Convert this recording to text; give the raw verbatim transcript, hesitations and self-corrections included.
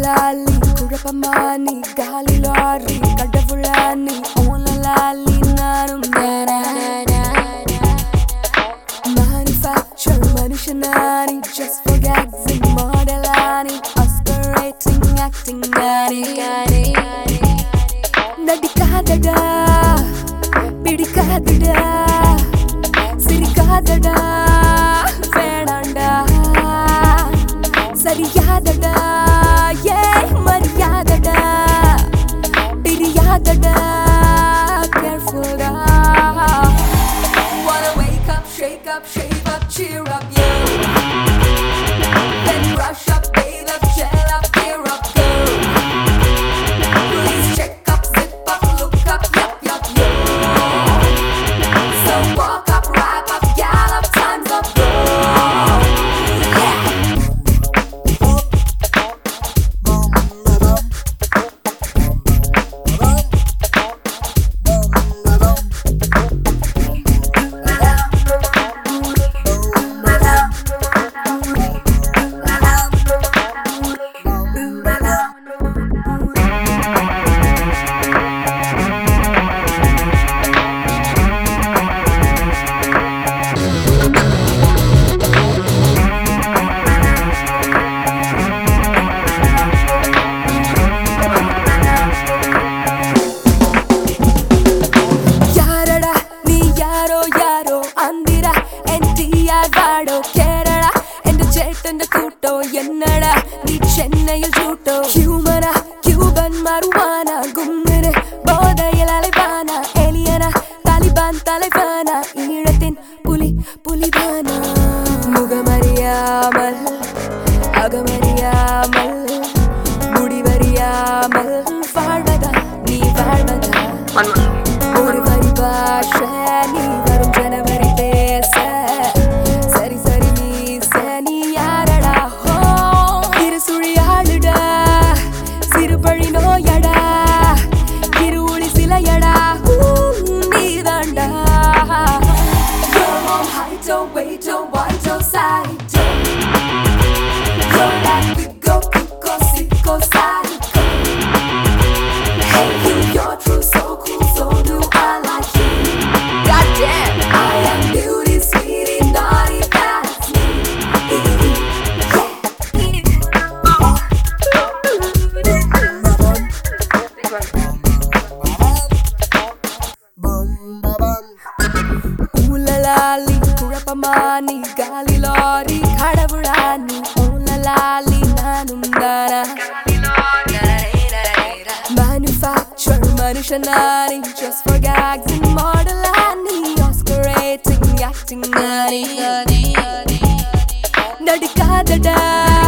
லாலி குழப்பமானி காலி லாரி கடவுளானி ஓல லாலி நானும் தானா manufacture மனுஷனானி just for gags and modelani aspirating acting gani நடிக்காதடா பிடிக்காதடா சிரிக்காதடா வேணாண்டா சரியாதடா ஏ மரியாதடா பிரியாதடா careful da wanna wake up shake up shave up cheer up yo then rush up bathe up gel up gear up go please check up zip up look up yup yup yo so walk up wrap up gallop time's up bro என்னடா நீ சென்னையில் ஜூட்டோ ஹியூமனா Cuban மருவானா கும்மிரு போதையில் அலைவானா எலியனா தாலிபான் தலைவானா ஈழத்தின் புலி புலிதானா முகமறியாமல் அகமறியாமல் முடிவறியாமல் வாழ்வதா நீ வாழ்வதா ஒரு வரி பாஷை நீ வரும் ஜனவரி பேச சரி சரி மீச நீ யாரடா சிறுபழி நோயடா இருளி சிலையடா நீதாண்டா You're on high toe, weight toe, wide toe, side toe You're that big-o, cook-o, sick-o, side-o Hey you, you're true, so cool, so do I like you Goddamn, I am beauty, sweetie, naughty, that's me லாலி குழப்பமானி காலி lorry கடவுளானி ஓல லாலி நானும் தானா manufacture மனுஷனானி just for gags and modelani oscarating acting gani நடிக்காதடா